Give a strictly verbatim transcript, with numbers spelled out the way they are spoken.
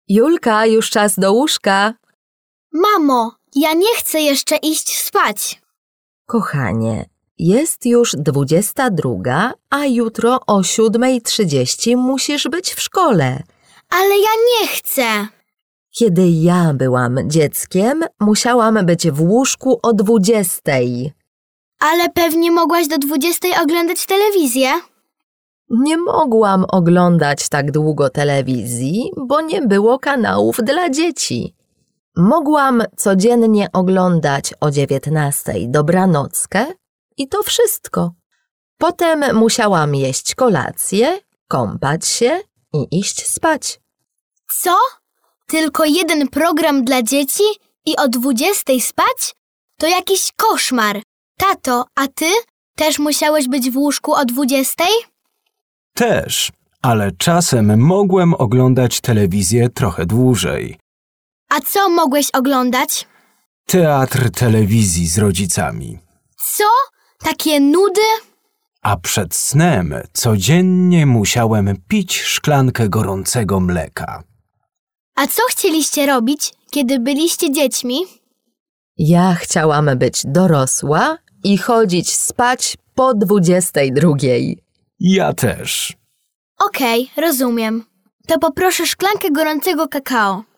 Julka, już czas do łóżka. Mamo, ja nie chcę jeszcze iść spać. Kochanie, jest już dwudziesta druga, a jutro o siódmej trzydzieści musisz być w szkole. Ale ja nie chcę. Kiedy ja byłam dzieckiem, musiałam być w łóżku o dwudziestej. Ale pewnie mogłaś do dwudziestej oglądać telewizję. Nie mogłam oglądać tak długo telewizji, bo nie było kanałów dla dzieci. Mogłam codziennie oglądać o dziewiętnastej dobranockę i to wszystko. Potem musiałam jeść kolację, kąpać się i iść spać. Co? Tylko jeden program dla dzieci i o dwudziestej spać? To jakiś koszmar. Tato, a ty też musiałeś być w łóżku o dwudziestej? Też, ale czasem mogłem oglądać telewizję trochę dłużej. A co mogłeś oglądać? Teatr telewizji z rodzicami. Co? Takie nudy? A przed snem codziennie musiałem pić szklankę gorącego mleka. A co chcieliście robić, kiedy byliście dziećmi? Ja chciałam być dorosła i chodzić spać po dwudziestej drugiej. Ja też. Okej, rozumiem. To poproszę szklankę gorącego kakao.